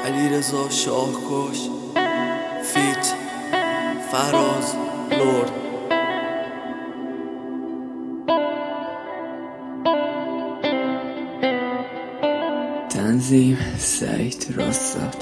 علیرضا شاهکش فیت فراز لرد. تنظیم سعید راستاد.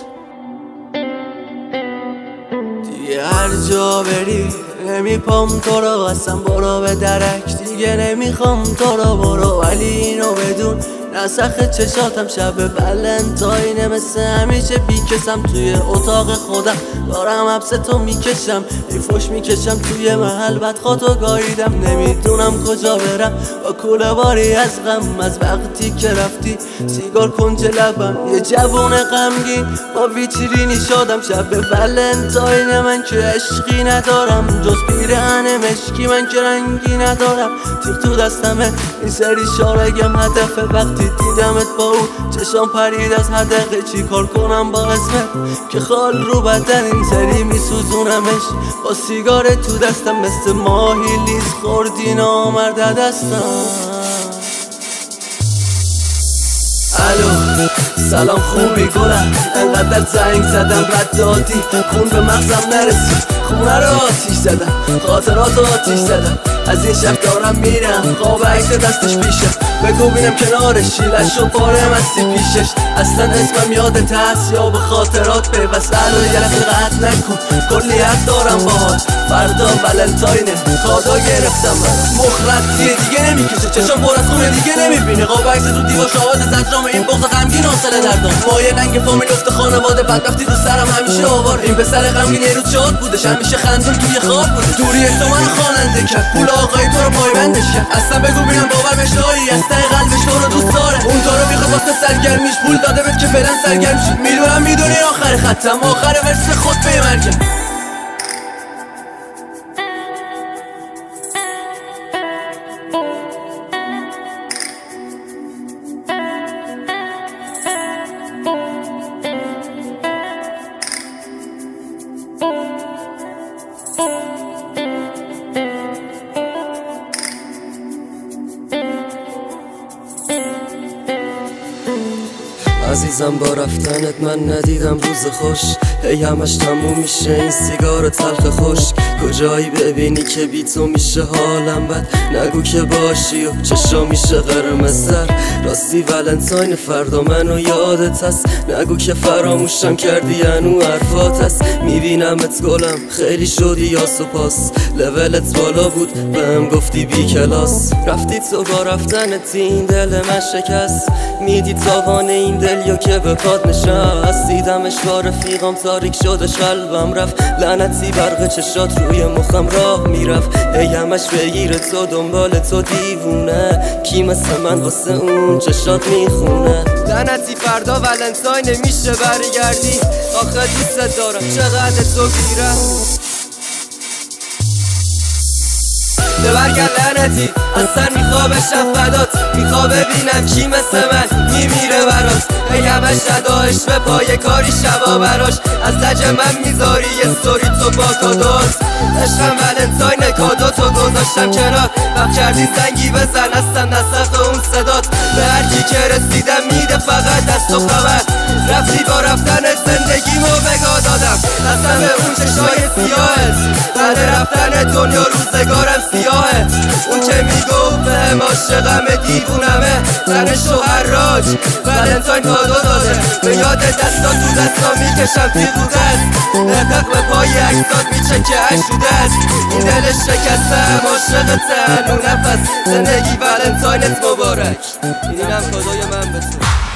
دیگه هر جا بری نمیپام تو رو، اصلا برو به درک، دیگه نمیخوام تو رو، برو. ولی اینو بدون نسخ چشاتم شب ولنتاینه، مثل همیشه بیکسم توی اتاق خودم، دارم حبس تو میکشم، ای فوش میکشم توی محل، بدخواتو گاییدم، نمیدونم کجا برم با کوله باری از غم. از وقتی که رفتی سیگار کنج لبم، یه جوون غمگین با ویترینی شدم. شب ولنتاین من که عشقی ندارم، جز پیرهن مشکی من که رنگی ندارم. تیر تو دستمه این سری شارگم هدفه، وقتی دیدمت با اون چشام پرید از هدقه. چی کار کنم با اسمت که خال رو بدن، این سری میسوزونمش با سیگار تو دستم، مثل ماهی لیز خوردی نامرد دستم. الو سلام خوبی گلم، انقدر زنگ زدم رد دادی، خون به مغزم نرسید، خونه رو آتیش زدم، خاطرات رو آتیش زدم. از این شب دارم میرم، خواب عکس دستش پیشم، بگو بینم کنارش، شیلش و پاره مستی پیشش. اصلا اسمم یادت هست یا به خاطرات پیوست؟ الو یه لحظه قطع نکن، کلی حرف دارم باهات، فردا ولنتاینه، کادو گرفتم من. مخرطیه دیگه نمیکشه، چشم پر از خونه دیگه نمیبینه، خواب عکس تو دیوار شاهد زجرام این بغض غمگین حاصله دردام. مایه ننگ فامیل افت خانواده، بدبختی تو سرم همیشه آوار. این پسر غمگین یه روز شاد بودش، همیشه خندون توی خواب بود. دوری تو منو خواننده کرد، پول آقای تو رو پایبندش کرد. اصلا بگو بینم باور بهش داری، از ته قلبش تو رو دوست داره. اون تو رو میخواد واسه سرگرمیش پول داده بهت که فعلا سرگرم شی. میدونم میدونی آخر خطم، آخر ورس خود به مرگم. عزیزم با رفتنت من ندیدم روز خوش، هی همش تموم میشه این سیگار تلخ خوش. کجایی ببینی که بی تو میشه حالم بد، نگو که باشی و چشا میشه قرمزتر. راستی ولنتاین فردا منو یادت هست، نگو که فراموشم کردی هنو حرفات هست. میبینمت گلم خیلی شدی یاس و پاس، لولت بالا بود بهم گفتی بی کلاس. رفتی تو با رفتنت این دل من شکست، میدی تاوان این دل یا که به پاد نشست. دیدمش با رفیقام تاریک شدش قلبم رفت، لعنتی برق چشات روی مخم راه میرفت. ای همش بگیره تو دنبال تو دیوونه، کی مثل من واسه اون چشات میخونه. لعنتی فردا ولنتاین میشه برگردی، آخه دوست دارم چقدر تو گیرم. برگرد لعنتی از سر میخواب شفدات، میخواب ببینم کی مثل من میمیره برات. ای همش نداش به پای کاری شبا براش، از لج من میذاری یه ستوری تو با کادات. عشقم ولنتاین کادو تو گذاشتم کنار، وقت کردی زنگی بزن هستم نسخ اون صدات. به هرکی که رسیدم میده فقط دست و خبر، رفتی با رفتن زندگیمو بگاه دادم. قسم اون چشای سیاهت بعد رفتن دنیا روزگارم سیاهه. اون که میگفت بهم عاشقم دیوونمه، زن شوهرراج ولنتاین کادو داده. به یاد دستا تو دستا میکشم تیغ رو دست، دق به پای عکسات میچکه اشوده است. این دل شکستم عاشقتم هنو نفس، زندگی ولنتاینت مبارک. اینم کادوی من به تو.